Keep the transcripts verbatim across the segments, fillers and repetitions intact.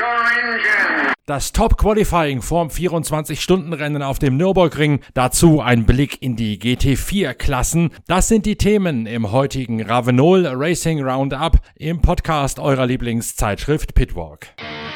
your engine. Das Top-Qualifying vorm vierundzwanzig-Stunden-Rennen auf dem Nürburgring, dazu ein Blick in die G T vier Klassen. Das sind die Themen im heutigen Ravenol Racing Roundup im Podcast eurer Lieblingszeitschrift Pitwalk.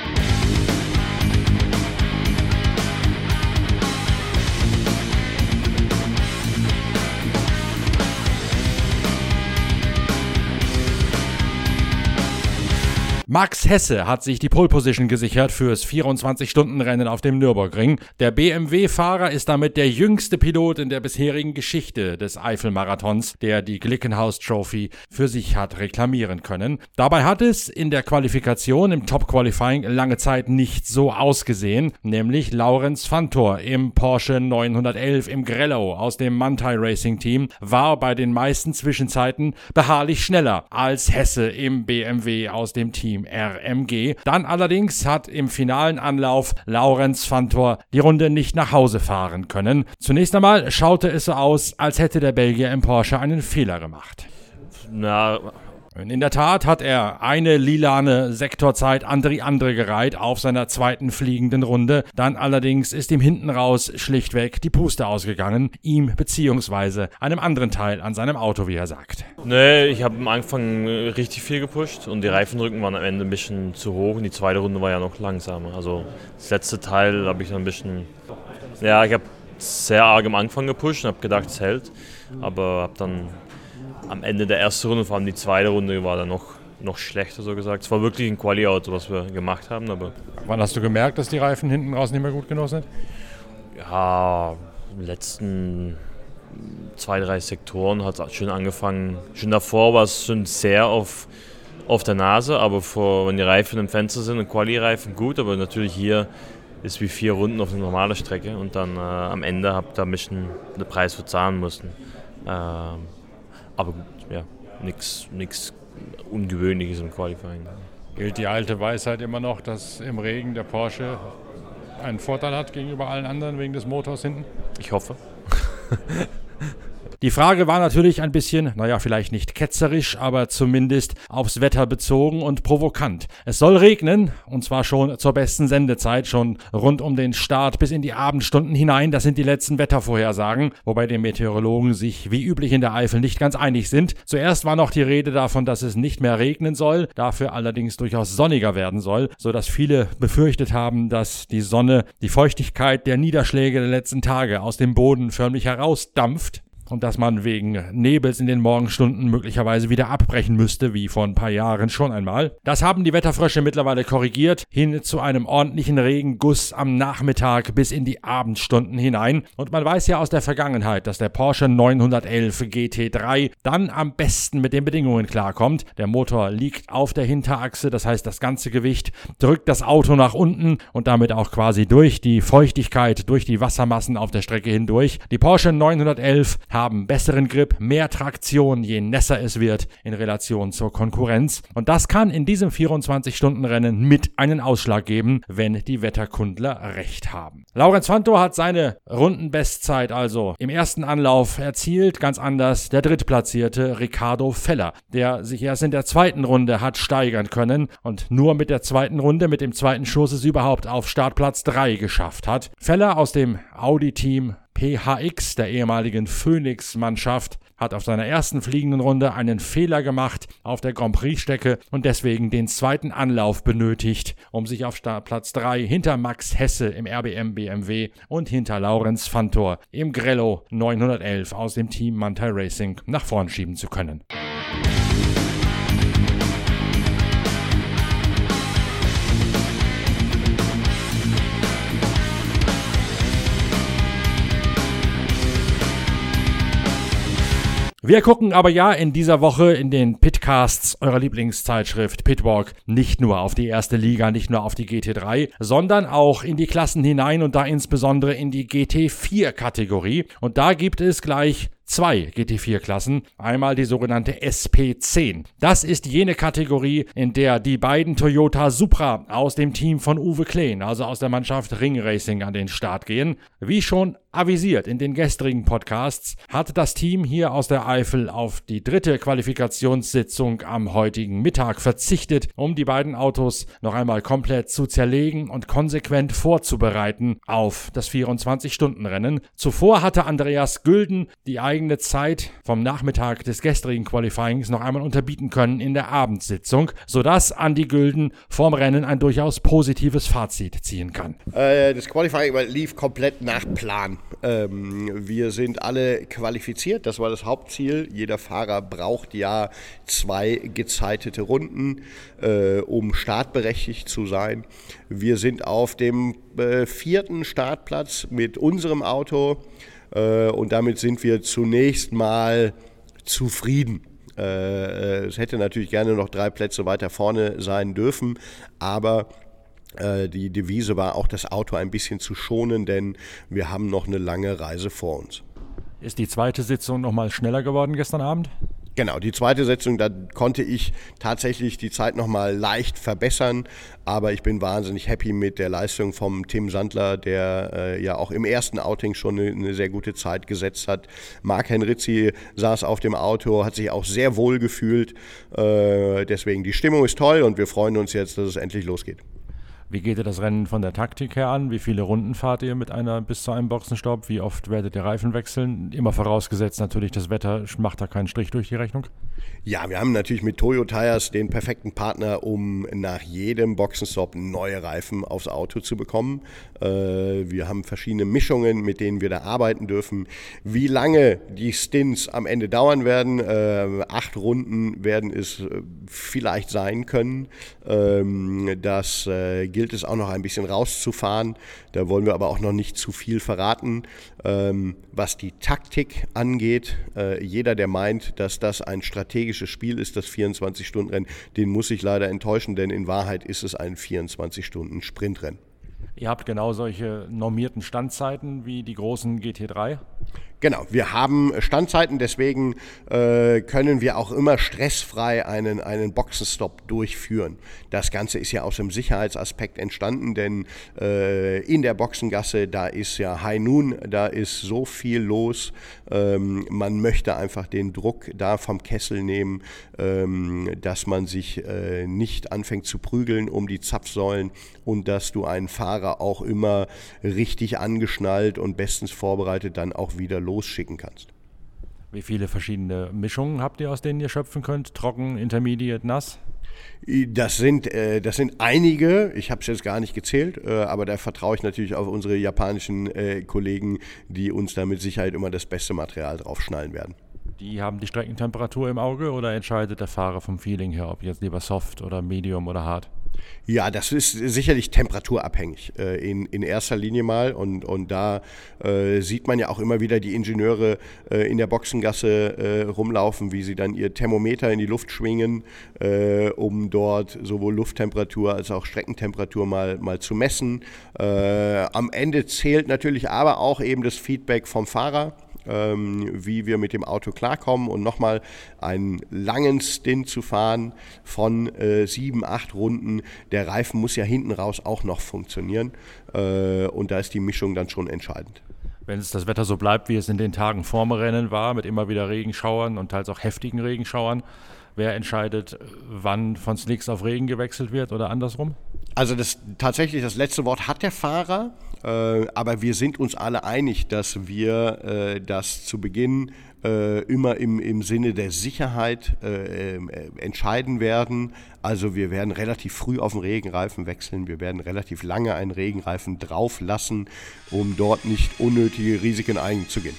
Max Hesse hat sich die Pole Position gesichert fürs vierundzwanzig-Stunden-Rennen auf dem Nürburgring. Der B M W-Fahrer ist damit der jüngste Pilot in der bisherigen Geschichte des Eifelmarathons, der die Glickenhaus Trophy für sich hat reklamieren können. Dabei hat es in der Qualifikation, im Top-Qualifying, lange Zeit nicht so ausgesehen, nämlich Laurens Vanthoor im Porsche neunhundertelf im Grello aus dem Manthey Racing Team war bei den meisten Zwischenzeiten beharrlich schneller als Hesse im B M W aus dem Team R M G. Dann allerdings hat im finalen Anlauf Laurens Vanthoor die Runde nicht nach Hause fahren können. Zunächst einmal schaute es so aus, als hätte der Belgier im Porsche einen Fehler gemacht. Na... In der Tat hat er eine lilane Sektorzeit an die andere gereiht auf seiner zweiten fliegenden Runde. Dann allerdings ist ihm hinten raus schlichtweg die Puste ausgegangen, ihm beziehungsweise einem anderen Teil an seinem Auto, wie er sagt. Nee, ich habe am Anfang richtig viel gepusht und die Reifendrücken waren am Ende ein bisschen zu hoch und die zweite Runde war ja noch langsamer. Also das letzte Teil habe ich dann ein bisschen... Ja, ich habe sehr arg am Anfang gepusht und habe gedacht, es hält, aber habe dann... Am Ende der ersten Runde, vor allem die zweite Runde, war dann noch, noch schlechter, so gesagt. Es war wirklich ein Quali-Auto, was wir gemacht haben. Aber wann hast du gemerkt, dass die Reifen hinten raus nicht mehr gut genug sind? Ja, in den letzten zwei, drei Sektoren hat es schon angefangen. Schon davor war es schon sehr auf, auf der Nase, aber vor, wenn die Reifen im Fenster sind, und Quali-Reifen gut, aber natürlich hier ist wie vier Runden auf einer normalen Strecke und dann äh, am Ende habt ihr ein bisschen den Preis verzahnen müssen. Ähm, Aber gut, ja, nichts Ungewöhnliches im Qualifying. Gilt die alte Weisheit immer noch, dass im Regen der Porsche einen Vorteil hat gegenüber allen anderen wegen des Motors hinten? Ich hoffe. Die Frage war natürlich ein bisschen, naja, vielleicht nicht ketzerisch, aber zumindest aufs Wetter bezogen und provokant. Es soll regnen, und zwar schon zur besten Sendezeit, schon rund um den Start bis in die Abendstunden hinein. Das sind die letzten Wettervorhersagen, wobei die Meteorologen sich wie üblich in der Eifel nicht ganz einig sind. Zuerst war noch die Rede davon, dass es nicht mehr regnen soll, dafür allerdings durchaus sonniger werden soll, sodass viele befürchtet haben, dass die Sonne die Feuchtigkeit der Niederschläge der letzten Tage aus dem Boden förmlich herausdampft. Und dass man wegen Nebels in den Morgenstunden möglicherweise wieder abbrechen müsste, wie vor ein paar Jahren schon einmal. Das haben die Wetterfrösche mittlerweile korrigiert, hin zu einem ordentlichen Regenguss am Nachmittag bis in die Abendstunden hinein. Und man weiß ja aus der Vergangenheit, dass der Porsche neunhundertelf G T drei dann am besten mit den Bedingungen klarkommt. Der Motor liegt auf der Hinterachse, das heißt, das ganze Gewicht drückt das Auto nach unten und damit auch quasi durch die Feuchtigkeit, durch die Wassermassen auf der Strecke hindurch. Die Porsche neunhundertelf haben haben besseren Grip, mehr Traktion, je nässer es wird in Relation zur Konkurrenz. Und das kann in diesem vierundzwanzig-Stunden-Rennen mit einen Ausschlag geben, wenn die Wetterkundler recht haben. Laurens Vanthoor hat seine Rundenbestzeit also im ersten Anlauf erzielt, ganz anders der drittplatzierte Riccardo Feller, der sich erst in der zweiten Runde hat steigern können und nur mit der zweiten Runde, mit dem zweiten Schuss es überhaupt auf Startplatz drei geschafft hat. Feller aus dem Audi-Team P H X, der ehemaligen Phoenix-Mannschaft, hat auf seiner ersten fliegenden Runde einen Fehler gemacht auf der Grand Prix-Strecke und deswegen den zweiten Anlauf benötigt, um sich auf Startplatz drei hinter Max Hesse im R B M B M W und hinter Laurens Vanthoor im Grello neunhundertelf aus dem Team Manthey Racing nach vorn schieben zu können. Wir gucken aber ja in dieser Woche in den Pitcasts eurer Lieblingszeitschrift Pitwalk nicht nur auf die erste Liga, nicht nur auf die G T drei, sondern auch in die Klassen hinein und da insbesondere in die G T vier Kategorie. Und da gibt es gleich zwei G T vier Klassen, einmal die sogenannte S P zehn. Das ist jene Kategorie, in der die beiden Toyota Supra aus dem Team von Uwe Kleen, also aus der Mannschaft Ring Racing, an den Start gehen. Wie schon avisiert in den gestrigen Podcasts, hat das Team hier aus der Eifel auf die dritte Qualifikationssitzung am heutigen Mittag verzichtet, um die beiden Autos noch einmal komplett zu zerlegen und konsequent vorzubereiten auf das vierundzwanzig-Stunden-Rennen. Zuvor hatte Andreas Gülden die eigene Zeit vom Nachmittag des gestrigen Qualifyings noch einmal unterbieten können in der Abendsitzung, sodass Andi Gülden vorm Rennen ein durchaus positives Fazit ziehen kann. Äh, das Qualifying lief komplett nach Plan. Ähm, wir sind alle qualifiziert, das war das Hauptziel. Jeder Fahrer braucht ja zwei gezeitete Runden, äh, um startberechtigt zu sein. Wir sind auf dem äh, vierten Startplatz mit unserem Auto äh, und damit sind wir zunächst mal zufrieden. Äh, es hätte natürlich gerne noch drei Plätze weiter vorne sein dürfen, aber die Devise war auch, das Auto ein bisschen zu schonen, denn wir haben noch eine lange Reise vor uns. Ist die zweite Sitzung noch mal schneller geworden gestern Abend? Genau, die zweite Sitzung, da konnte ich tatsächlich die Zeit noch mal leicht verbessern, aber ich bin wahnsinnig happy mit der Leistung vom Tim Sandler, der äh, ja auch im ersten Outing schon eine, eine sehr gute Zeit gesetzt hat. Marc Henrizi saß auf dem Auto, hat sich auch sehr wohl gefühlt, äh, deswegen die Stimmung ist toll und wir freuen uns jetzt, dass es endlich losgeht. Wie geht ihr das Rennen von der Taktik her an? Wie viele Runden fahrt ihr mit einer bis zu einem Boxenstopp? Wie oft werdet ihr Reifen wechseln? Immer vorausgesetzt natürlich, das Wetter macht da keinen Strich durch die Rechnung. Ja, wir haben natürlich mit Toyo Tires den perfekten Partner, um nach jedem Boxenstopp neue Reifen aufs Auto zu bekommen. Äh, wir haben verschiedene Mischungen, mit denen wir da arbeiten dürfen. Wie lange die Stints am Ende dauern werden, äh, acht Runden werden es äh, vielleicht sein können. Ähm, das äh, gilt es auch noch ein bisschen rauszufahren. Da wollen wir aber auch noch nicht zu viel verraten. Ähm, was die Taktik angeht, äh, jeder, der meint, dass das ein strategisches Spiel ist, das vierundzwanzig-Stunden-Rennen, den muss ich leider enttäuschen, denn in Wahrheit ist es ein vierundzwanzig-Stunden-Sprintrennen. Ihr habt genau solche normierten Standzeiten wie die großen G T drei? Genau, wir haben Standzeiten, deswegen äh, können wir auch immer stressfrei einen, einen Boxenstopp durchführen. Das Ganze ist ja aus dem Sicherheitsaspekt entstanden, denn äh, in der Boxengasse, da ist ja High Noon, da ist so viel los. Ähm, man möchte einfach den Druck da vom Kessel nehmen, ähm, dass man sich äh, nicht anfängt zu prügeln um die Zapfsäulen und dass du einen Fahrer auch immer richtig angeschnallt und bestens vorbereitet dann auch wieder losschicken kannst. Wie viele verschiedene Mischungen habt ihr, aus denen ihr schöpfen könnt? Trocken, Intermediate, nass? Das sind, äh, das sind einige, ich habe es jetzt gar nicht gezählt, äh, aber da vertraue ich natürlich auf unsere japanischen äh, Kollegen, die uns da mit Sicherheit immer das beste Material draufschnallen werden. Die haben die Streckentemperatur im Auge oder entscheidet der Fahrer vom Feeling her, ob jetzt lieber soft oder medium oder hart? Ja, das ist sicherlich temperaturabhängig äh, in, in erster Linie mal und, und da äh, sieht man ja auch immer wieder die Ingenieure äh, in der Boxengasse äh, rumlaufen, wie sie dann ihr Thermometer in die Luft schwingen, äh, um dort sowohl Lufttemperatur als auch Streckentemperatur mal, mal zu messen. Äh, am Ende zählt natürlich aber auch eben das Feedback vom Fahrer, Ähm, wie wir mit dem Auto klarkommen und nochmal einen langen Stint zu fahren von äh, sieben, acht Runden. Der Reifen muss ja hinten raus auch noch funktionieren äh, und da ist die Mischung dann schon entscheidend. Wenn es das Wetter so bleibt, wie es in den Tagen vorm Rennen war, mit immer wieder Regenschauern und teils auch heftigen Regenschauern, wer entscheidet, wann von Slicks auf Regen gewechselt wird oder andersrum? Also das, tatsächlich das letzte Wort hat der Fahrer, äh, aber wir sind uns alle einig, dass wir äh, das zu Beginn äh, immer im, im Sinne der Sicherheit äh, äh, entscheiden werden. Also wir werden relativ früh auf den Regenreifen wechseln, wir werden relativ lange einen Regenreifen drauf lassen, um dort nicht unnötige Risiken einzugehen.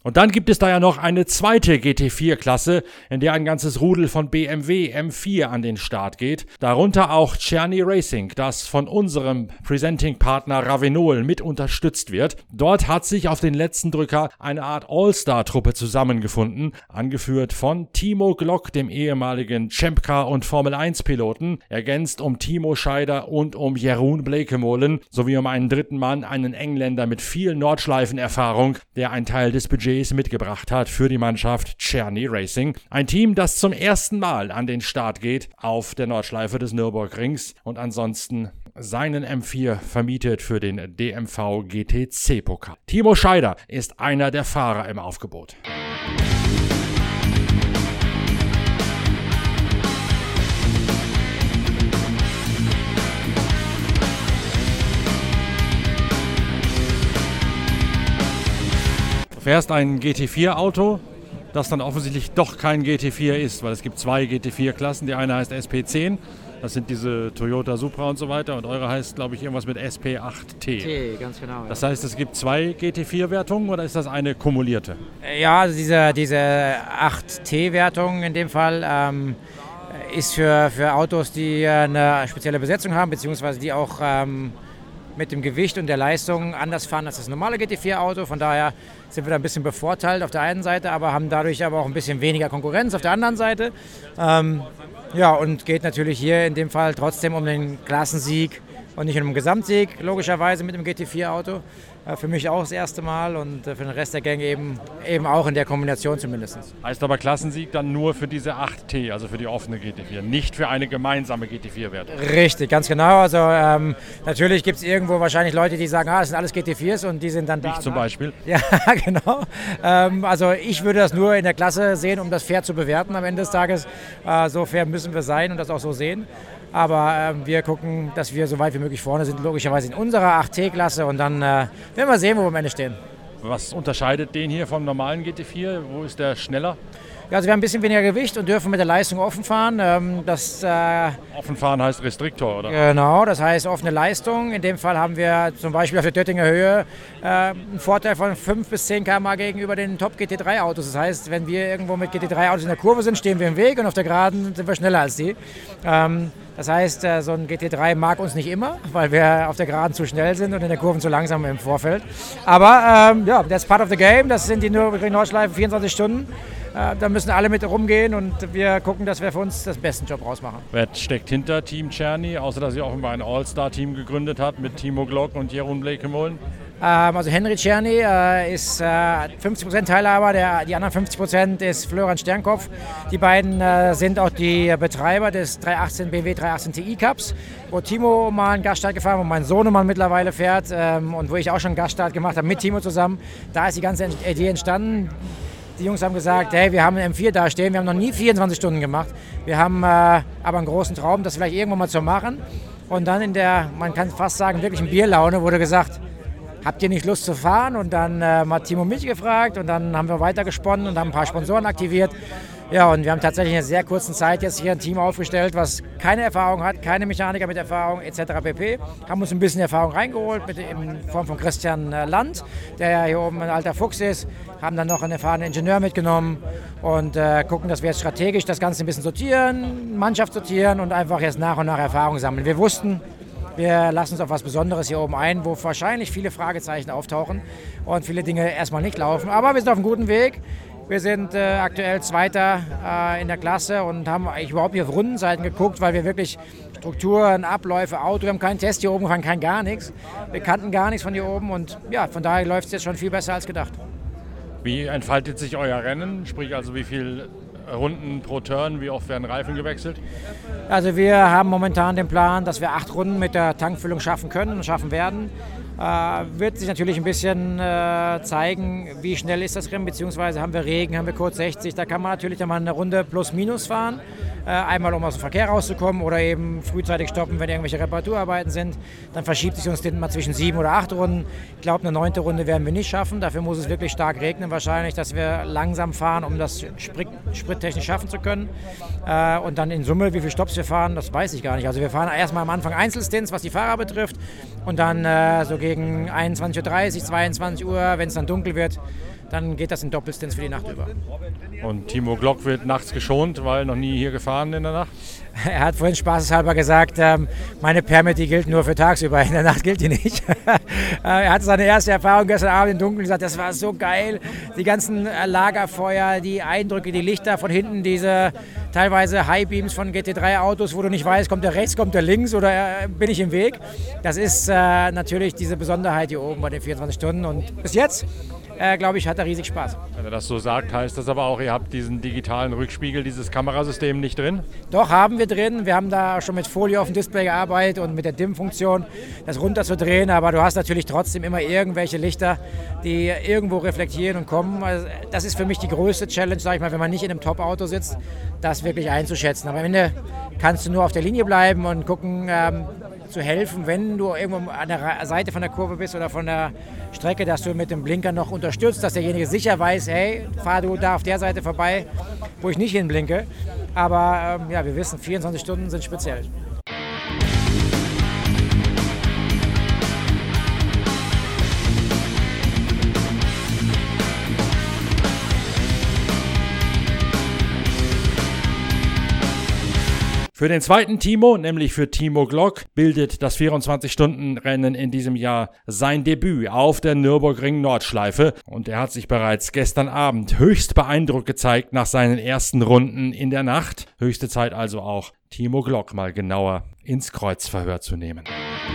Und dann gibt es da ja noch eine zweite G T vier Klasse, in der ein ganzes Rudel von B M W M vier an den Start geht. Darunter auch Czerny Racing, das von unserem Presenting-Partner Ravenol mit unterstützt wird. Dort hat sich auf den letzten Drücker eine Art All-Star-Truppe zusammengefunden, angeführt von Timo Glock, dem ehemaligen Champ-Car- und Formel eins Piloten, ergänzt um Timo Scheider und um Jeroen Blekemolen, sowie um einen dritten Mann, einen Engländer mit viel Nordschleifenerfahrung, der einen Teil des Budgets mitgebracht hat für die Mannschaft Czerny Racing. Ein Team, das zum ersten Mal an den Start geht auf der Nordschleife des Nürburgrings und ansonsten seinen M vier vermietet für den D M V G T C-Pokal. Timo Scheider ist einer der Fahrer im Aufgebot. Du fährst ein G T vier Auto, das dann offensichtlich doch kein G T vier ist, weil es gibt zwei G T vier Klassen. Die eine heißt S P zehn, das sind diese Toyota Supra und so weiter, und eure heißt, glaube ich, irgendwas mit S P acht T. T, ganz genau. Ja. Das heißt, es gibt zwei G T vier Wertungen oder ist das eine kumulierte? Ja, also diese, diese acht T-Wertung in dem Fall ähm, ist für, für Autos, die eine spezielle Besetzung haben, beziehungsweise die auch ähm, mit dem Gewicht und der Leistung anders fahren als das normale G T vier Auto. Von daher sind wir da ein bisschen bevorteilt auf der einen Seite, aber haben dadurch aber auch ein bisschen weniger Konkurrenz auf der anderen Seite. Ähm, ja, und geht natürlich hier in dem Fall trotzdem um den Klassensieg und nicht um den Gesamtsieg, logischerweise mit dem G T vier Auto. Äh, für mich auch das erste Mal und äh, für den Rest der Gang eben, eben auch in der Kombination zumindest. Heißt aber Klassensieg dann nur für diese acht T, also für die offene G T vier, nicht für eine gemeinsame G T vier Wertung. Richtig, ganz genau. Also ähm, natürlich gibt es irgendwo wahrscheinlich Leute, die sagen, ah, das sind alles G T viers und die sind dann da. Ich zum Beispiel. Ja, genau. Ähm, also ich würde das nur in der Klasse sehen, um das fair zu bewerten am Ende des Tages. Äh, so fair müssen wir sein und das auch so sehen. Aber äh, wir gucken, dass wir so weit wie möglich vorne sind, logischerweise in unserer acht T-Klasse, und dann äh, werden wir sehen, wo wir am Ende stehen. Was unterscheidet den hier vom normalen G T vier? Wo ist der schneller? Ja, also wir haben ein bisschen weniger Gewicht und dürfen mit der Leistung offen fahren. Ähm, das, äh, offen fahren heißt Restriktor, oder? Genau, das heißt offene Leistung. In dem Fall haben wir zum Beispiel auf der Döttinger Höhe äh, einen Vorteil von fünf bis zehn Kilometer pro Stunde gegenüber den Top G T drei Autos. Das heißt, wenn wir irgendwo mit G T drei Autos in der Kurve sind, stehen wir im Weg, und auf der Geraden sind wir schneller als die. Ähm, das heißt, äh, so ein G T drei mag uns nicht immer, weil wir auf der Geraden zu schnell sind und in der Kurve zu langsam im Vorfeld. Aber ähm, ja, that's part of the game. Das sind die Nürburgring-Nordschleife vierundzwanzig Stunden. Da müssen alle mit rumgehen und wir gucken, dass wir für uns das besten Job rausmachen. Wer steckt hinter Team Czerny, außer dass ihr offenbar ein All-Star-Team gegründet habt mit Timo Glock und Jeroen Blekemolen? Ähm, also Henry Czerny äh, ist äh, fünfzig Prozent Teilhaber, der, die anderen fünfzig Prozent ist Florian Sternkopf. Die beiden äh, sind auch die Betreiber des dreihundertachtzehn B M W dreihundertachtzehn T I Cups, wo Timo mal einen Gaststart gefahren hat, wo mein Sohnemann mittlerweile fährt ähm, und wo ich auch schon einen Gaststart gemacht habe mit Timo zusammen. Da ist die ganze Idee entstanden. Die Jungs haben gesagt, hey, wir haben einen M vier da stehen, wir haben noch nie vierundzwanzig Stunden gemacht. Wir haben äh, aber einen großen Traum, das vielleicht irgendwann mal zu machen. Und dann in der, man kann fast sagen, wirklichen Bierlaune wurde gesagt, habt ihr nicht Lust zu fahren? Und dann äh, hat Timo mich gefragt und dann haben wir weitergesponnen und haben ein paar Sponsoren aktiviert. Ja, und wir haben tatsächlich in einer sehr kurzen Zeit jetzt hier ein Team aufgestellt, was keine Erfahrung hat, keine Mechaniker mit Erfahrung et cetera pp. Haben uns ein bisschen Erfahrung reingeholt mit, in Form von Christian Land, der ja hier oben ein alter Fuchs ist. Haben dann noch einen erfahrenen Ingenieur mitgenommen und äh, gucken, dass wir jetzt strategisch das Ganze ein bisschen sortieren, Mannschaft sortieren und einfach jetzt nach und nach Erfahrung sammeln. Wir wussten, wir lassen uns auf was Besonderes hier oben ein, wo wahrscheinlich viele Fragezeichen auftauchen und viele Dinge erstmal nicht laufen. Aber wir sind auf einem guten Weg. Wir sind äh, aktuell Zweiter äh, in der Klasse und haben eigentlich überhaupt nicht auf Rundenzeiten geguckt, weil wir wirklich Strukturen, Abläufe, Auto, wir haben keinen Test hier oben gefahren, kein gar nichts. Wir kannten gar nichts von hier oben und ja, von daher läuft es jetzt schon viel besser als gedacht. Wie entfaltet sich euer Rennen? Sprich also, wie viele Runden pro Turn, wie oft werden Reifen gewechselt? Also wir haben momentan den Plan, dass wir acht Runden mit der Tankfüllung schaffen können und schaffen werden. Äh, wird sich natürlich ein bisschen äh, zeigen, wie schnell ist das Rennen, beziehungsweise haben wir Regen, haben wir kurz sechzig, da kann man natürlich dann mal eine Runde plus minus fahren, äh, einmal um aus dem Verkehr rauszukommen oder eben frühzeitig stoppen, wenn irgendwelche Reparaturarbeiten sind, dann verschiebt sich uns den mal zwischen sieben oder acht Runden. Ich glaube, eine neunte Runde werden wir nicht schaffen, dafür muss es wirklich stark regnen wahrscheinlich, dass wir langsam fahren, um das Sprit, sprittechnisch schaffen zu können, äh, und dann in Summe, wie viele Stopps wir fahren, das weiß ich gar nicht, also wir fahren erstmal am Anfang Einzelstints, was die Fahrer betrifft, und dann äh, so gegen einundzwanzig Uhr dreißig, zweiundzwanzig Uhr, wenn es dann dunkel wird, dann geht das in Doppelstints für die Nacht über. Und Timo Glock wird nachts geschont, weil noch nie hier gefahren in der Nacht? Er hat vorhin spaßeshalber gesagt, ähm, meine Permit, die gilt nur für tagsüber, in der Nacht gilt die nicht. Er hatte seine erste Erfahrung gestern Abend im Dunkeln gesagt, das war so geil. Die ganzen Lagerfeuer, die Eindrücke, die Lichter von hinten, diese teilweise Highbeams von G T drei Autos, wo du nicht weißt, kommt der rechts, kommt der links oder äh, bin ich im Weg. Das ist äh, natürlich diese Besonderheit hier oben bei den vierundzwanzig Stunden und bis jetzt Äh, glaube ich, hat er riesig Spaß. Wenn er das so sagt, heißt das aber auch, ihr habt diesen digitalen Rückspiegel, dieses Kamerasystem nicht drin? Doch, haben wir drin. Wir haben da schon mit Folie auf dem Display gearbeitet und mit der D I M-Funktion, das runterzudrehen. Aber du hast natürlich trotzdem immer irgendwelche Lichter, die irgendwo reflektieren und kommen. Also das ist für mich die größte Challenge, sag ich mal, wenn man nicht in einem Top-Auto sitzt, das wirklich einzuschätzen. Aber am Ende kannst du nur auf der Linie bleiben und gucken, ähm, zu helfen, wenn du irgendwo an der Seite von der Kurve bist oder von der Strecke, dass du mit dem Blinker noch unterstützt, dass derjenige sicher weiß, hey, fahr du da auf der Seite vorbei, wo ich nicht hinblinke. Aber ähm, ja, wir wissen, vierundzwanzig Stunden sind speziell. Für den zweiten Timo, nämlich für Timo Glock, bildet das vierundzwanzig-Stunden-Rennen in diesem Jahr sein Debüt auf der Nürburgring-Nordschleife. Und er hat sich bereits gestern Abend höchst beeindruckt gezeigt nach seinen ersten Runden in der Nacht. Höchste Zeit also auch, Timo Glock mal genauer ins Kreuzverhör zu nehmen.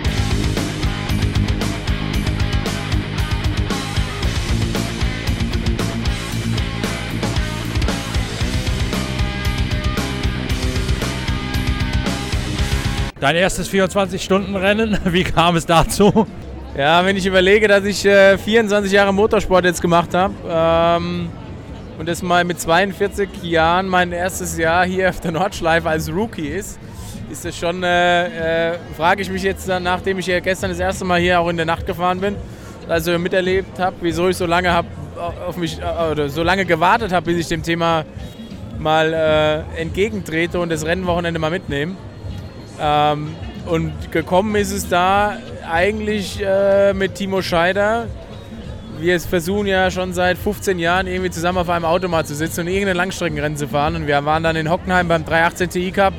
Dein erstes vierundzwanzig-Stunden-Rennen, wie kam es dazu? Ja, wenn ich überlege, dass ich äh, vierundzwanzig Jahre Motorsport jetzt gemacht habe ähm, und das mal mit zweiundvierzig Jahren mein erstes Jahr hier auf der Nordschleife als Rookie ist, ist das schon, äh, äh, frage ich mich jetzt dann, nachdem ich ja gestern das erste Mal hier auch in der Nacht gefahren bin, also miterlebt habe, wieso ich so lange hab, auf mich oder so lange gewartet habe, bis ich dem Thema mal äh, entgegentrete und das Rennwochenende mal mitnehme. Ähm, und gekommen ist es da eigentlich äh, mit Timo Scheider. Wir versuchen ja schon seit fünfzehn Jahren irgendwie zusammen auf einem Automat zu sitzen und irgendein Langstreckenrennen zu fahren. Und wir waren dann in Hockenheim beim dreihundertachtzehn T I Cup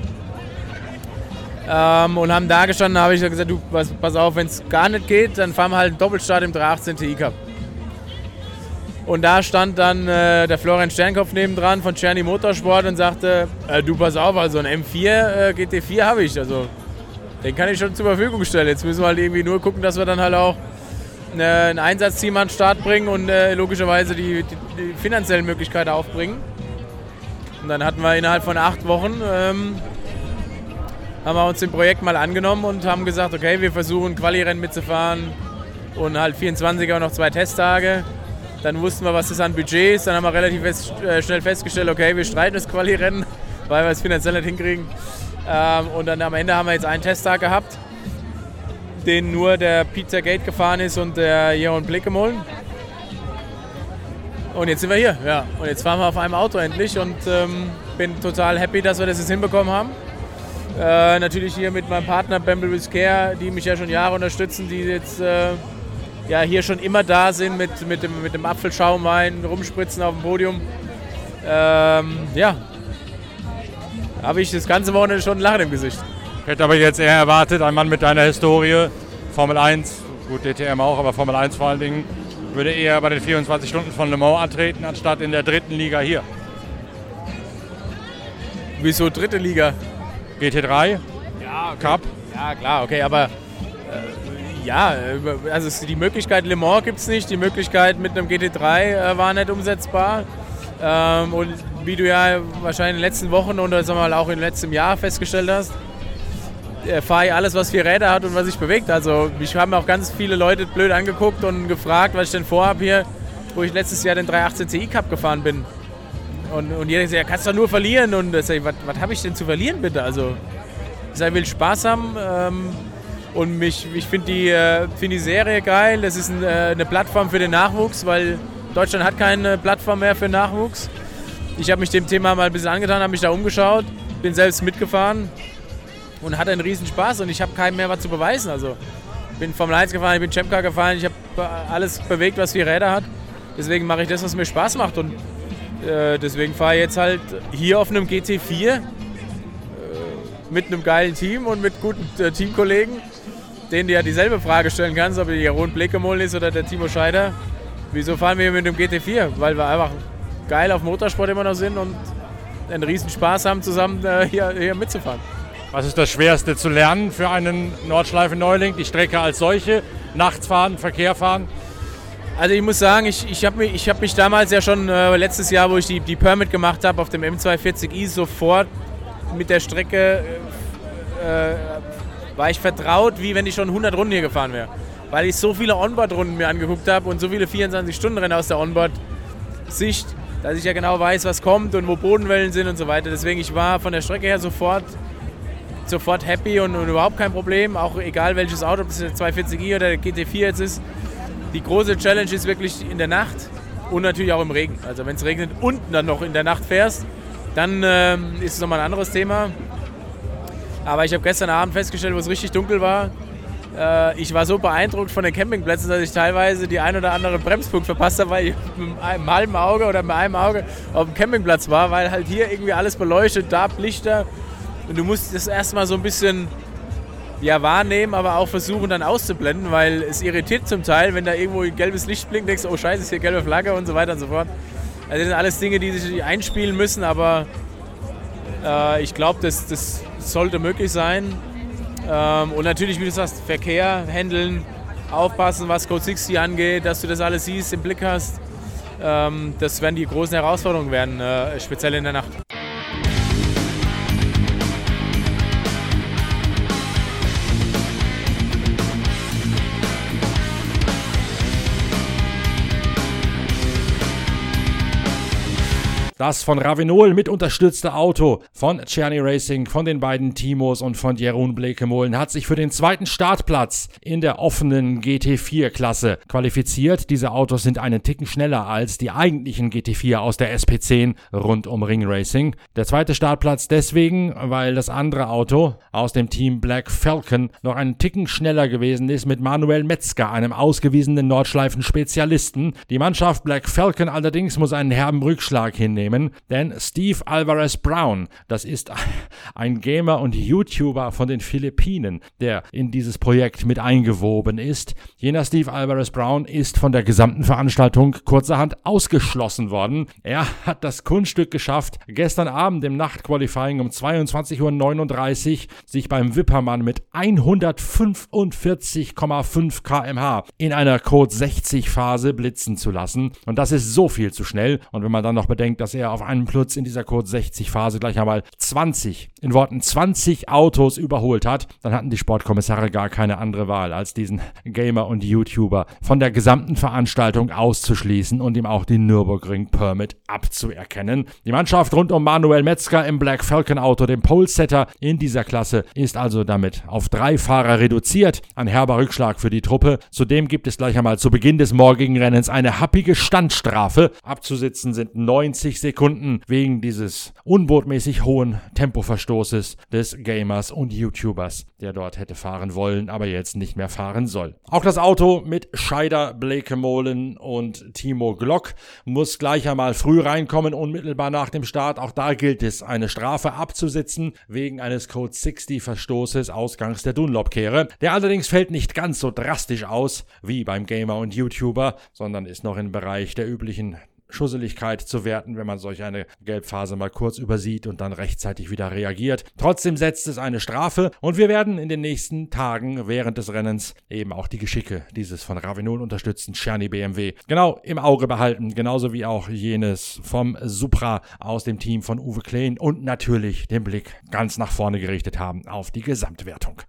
ähm, und haben da gestanden. Da habe ich gesagt, du, pass, pass auf, wenn es gar nicht geht, dann fahren wir halt einen Doppelstart im dreihundertachtzehn T I Cup. Und da stand dann äh, der Florian Sternkopf nebendran von Czerny Motorsport und sagte, äh, du pass auf, also ein M vier äh, G T vier habe ich, also den kann ich schon zur Verfügung stellen. Jetzt müssen wir halt irgendwie nur gucken, dass wir dann halt auch äh, ein Einsatzteam an den Start bringen und äh, logischerweise die, die, die finanziellen Möglichkeiten aufbringen. Und dann hatten wir innerhalb von acht Wochen, ähm, haben wir uns dem Projekt mal angenommen und haben gesagt, okay, wir versuchen Quali-Rennen mitzufahren und halt vierundzwanziger und noch zwei Testtage. Dann wussten wir, was das an Budget ist. Dann haben wir relativ fest, äh, schnell festgestellt, okay, wir streiten das Quali-Rennen, weil wir es finanziell nicht hinkriegen. Ähm, und dann am Ende haben wir jetzt einen Testtag gehabt, den nur der Peter Gate gefahren ist und der Jeroen Blickemollen. Und jetzt sind wir hier, ja. Und jetzt fahren wir auf einem Auto endlich und ähm, bin total happy, dass wir das jetzt hinbekommen haben. Äh, natürlich hier mit meinem Partner Bamble Care, die mich ja schon Jahre unterstützen, die jetzt äh, ja, hier schon immer da sind mit, mit, dem, mit dem Apfelschaumwein, rumspritzen auf dem Podium. Ähm, ja, habe ich das ganze Wochenende schon ein Lachen im Gesicht. Ich hätte aber jetzt eher erwartet, ein Mann mit deiner Historie, Formel eins, gut D T M auch, aber Formel eins vor allen Dingen, würde eher bei den vierundzwanzig Stunden von Le Mans antreten, anstatt in der dritten Liga hier. Wieso dritte Liga? G T drei, ja, okay. Cup. Ja, klar, okay, aber... Äh, Ja, also die Möglichkeit Le Mans gibt es nicht, die Möglichkeit mit einem G T drei äh, war nicht umsetzbar. Ähm, und wie du ja wahrscheinlich in den letzten Wochen oder sagen wir mal auch im letzten Jahr festgestellt hast, äh, fahre ich alles, was vier Räder hat und was sich bewegt. Also mich haben auch ganz viele Leute blöd angeguckt und gefragt, was ich denn vorhabe hier, wo ich letztes Jahr den dreihundertachtzehn T I Cup gefahren bin. Und, und jeder sagt, ja, kannst du doch nur verlieren. Und ich sage, was, was habe ich denn zu verlieren bitte? Also ich sage, ich will Spaß haben. Ähm, Und mich, ich finde die, äh, find die Serie geil. Das ist ein, äh, eine Plattform für den Nachwuchs, weil Deutschland hat keine Plattform mehr für Nachwuchs. Ich habe mich dem Thema mal ein bisschen angetan, habe mich da umgeschaut, bin selbst mitgefahren und hatte einen riesen Spaß und ich habe keinem mehr was zu beweisen. Also ich bin Formel eins gefahren, ich bin Champ Car gefahren, ich habe alles bewegt, was vier Räder hat. Deswegen mache ich das, was mir Spaß macht. Und äh, deswegen fahre ich jetzt halt hier auf einem G T vier äh, mit einem geilen Team und mit guten äh, Teamkollegen, denen du ja dieselbe Frage stellen kannst, ob der Jeroen Blekemolen ist oder der Timo Scheider. Wieso fahren wir hier mit dem G T vier? Weil wir einfach geil auf Motorsport immer noch sind und einen riesen Spaß haben, zusammen äh, hier, hier mitzufahren. Was ist das Schwerste zu lernen für einen Nordschleife-Neuling? Die Strecke als solche, nachts fahren, Verkehr fahren? Also ich muss sagen, ich, ich habe mich, ich hab mich damals ja schon äh, letztes Jahr, wo ich die, die Permit gemacht habe auf dem M zweihundertvierzig i, sofort mit der Strecke äh, war ich vertraut, wie wenn ich schon hundert Runden hier gefahren wäre. Weil ich so viele Onboard-Runden mir angeguckt habe und so viele vierundzwanzig-Stunden-Rennen aus der Onboard-Sicht, dass ich ja genau weiß, was kommt und wo Bodenwellen sind und so weiter. Deswegen, ich war von der Strecke her sofort, sofort happy und, und überhaupt kein Problem. Auch egal welches Auto, ob das der zweihundertvierzig i oder der G T vier jetzt ist. Die große Challenge ist wirklich in der Nacht und natürlich auch im Regen. Also wenn es regnet und dann noch in der Nacht fährst, dann ähm, ist es nochmal ein anderes Thema. Aber ich habe gestern Abend festgestellt, wo es richtig dunkel war, äh, ich war so beeindruckt von den Campingplätzen, dass ich teilweise die ein oder andere Bremspunkt verpasst habe, weil ich mit einem halben Auge oder mit einem Auge auf dem Campingplatz war, weil halt hier irgendwie alles beleuchtet, da Lichter. Und du musst das erstmal so ein bisschen ja, wahrnehmen, aber auch versuchen dann auszublenden, weil es irritiert zum Teil, wenn da irgendwo ein gelbes Licht blinkt, denkst du, oh scheiße, ist hier gelbe Flagge und so weiter und so fort. Also das sind alles Dinge, die sich einspielen müssen, aber äh, ich glaube, das, das sollte möglich sein. Ähm, und natürlich, wie du sagst, Verkehr, handeln, aufpassen, was Code sechzig angeht, dass du das alles siehst, im Blick hast. Ähm, das werden die großen Herausforderungen werden, äh, speziell in der Nacht. Das von Ravenol mit unterstützte Auto von Czerny Racing, von den beiden Timos und von Jeroen Blekemolen hat sich für den zweiten Startplatz in der offenen G T vier Klasse qualifiziert. Diese Autos sind einen Ticken schneller als die eigentlichen G T vier aus der S P zehn rund um Ring Racing. Der zweite Startplatz deswegen, weil das andere Auto aus dem Team Black Falcon noch einen Ticken schneller gewesen ist mit Manuel Metzger, einem ausgewiesenen Nordschleifen-Spezialisten. Die Mannschaft Black Falcon allerdings muss einen herben Rückschlag hinnehmen. Denn Steve Alvarez Brown, das ist ein Gamer und YouTuber von den Philippinen, der in dieses Projekt mit eingewoben ist. Jener Steve Alvarez Brown ist von der gesamten Veranstaltung kurzerhand ausgeschlossen worden. Er hat das Kunststück geschafft, gestern Abend im Nachtqualifying um zweiundzwanzig Uhr neununddreißig sich beim Wippermann mit hundertfünfundvierzig Komma fünf Kilometer pro Stunde in einer Code sechzig Phase blitzen zu lassen. Und das ist so viel zu schnell. Und wenn man dann noch bedenkt, dass er auf einen Plutz in dieser Code sechzig Phase gleich einmal zwanzig, in Worten zwanzig Autos überholt hat, dann hatten die Sportkommissare gar keine andere Wahl, als diesen Gamer und YouTuber von der gesamten Veranstaltung auszuschließen und ihm auch die Nürburgring-Permit abzuerkennen. Die Mannschaft rund um Manuel Metzger im Black Falcon Auto, dem Polesetter in dieser Klasse, ist also damit auf drei Fahrer reduziert. Ein herber Rückschlag für die Truppe. Zudem gibt es gleich einmal zu Beginn des morgigen Rennens eine happige Standstrafe. Abzusitzen sind neunzig Sekunden wegen dieses unbotmäßig hohen Tempoverstoßes des Gamers und YouTubers, der dort hätte fahren wollen, aber jetzt nicht mehr fahren soll. Auch das Auto mit Scheider, Blekemolen und Timo Glock muss gleich einmal früh reinkommen, unmittelbar nach dem Start. Auch da gilt es, eine Strafe abzusitzen wegen eines Code sechzig Verstoßes ausgangs der Dunlop-Kehre. Der allerdings fällt nicht ganz so drastisch aus wie beim Gamer und YouTuber, sondern ist noch im Bereich der üblichen Schusseligkeit zu werten, wenn man solch eine Gelbphase mal kurz übersieht und dann rechtzeitig wieder reagiert. Trotzdem setzt es eine Strafe und wir werden in den nächsten Tagen während des Rennens eben auch die Geschicke dieses von Ravenol unterstützten Czerny B M W genau im Auge behalten, genauso wie auch jenes vom Supra aus dem Team von Uwe Kleen und natürlich den Blick ganz nach vorne gerichtet haben auf die Gesamtwertung.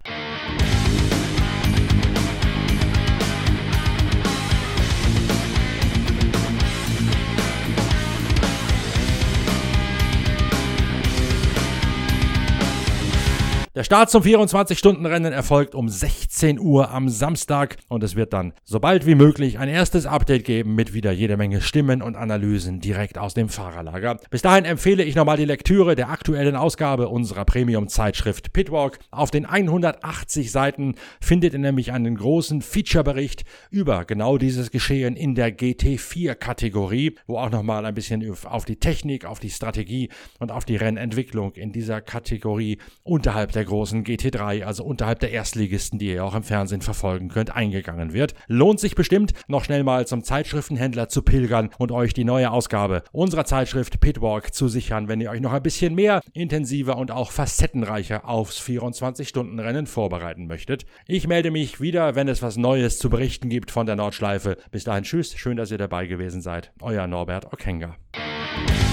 Der Start zum vierundzwanzig-Stunden-Rennen erfolgt um sechzehn Uhr am Samstag und es wird dann so bald wie möglich ein erstes Update geben mit wieder jede Menge Stimmen und Analysen direkt aus dem Fahrerlager. Bis dahin empfehle ich nochmal die Lektüre der aktuellen Ausgabe unserer Premium-Zeitschrift Pitwalk. Auf den hundertachtzig Seiten findet ihr nämlich einen großen Featurebericht über genau dieses Geschehen in der G T vier Kategorie, wo auch nochmal ein bisschen auf die Technik, auf die Strategie und auf die Rennentwicklung in dieser Kategorie unterhalb der großen G T drei, also unterhalb der Erstligisten, die ihr auch im Fernsehen verfolgen könnt, eingegangen wird. Lohnt sich bestimmt, noch schnell mal zum Zeitschriftenhändler zu pilgern und euch die neue Ausgabe unserer Zeitschrift Pitwalk zu sichern, wenn ihr euch noch ein bisschen mehr, intensiver und auch facettenreicher aufs vierundzwanzig-Stunden-Rennen vorbereiten möchtet. Ich melde mich wieder, wenn es was Neues zu berichten gibt von der Nordschleife. Bis dahin, tschüss, schön, dass ihr dabei gewesen seid. Euer Norbert Ockenga.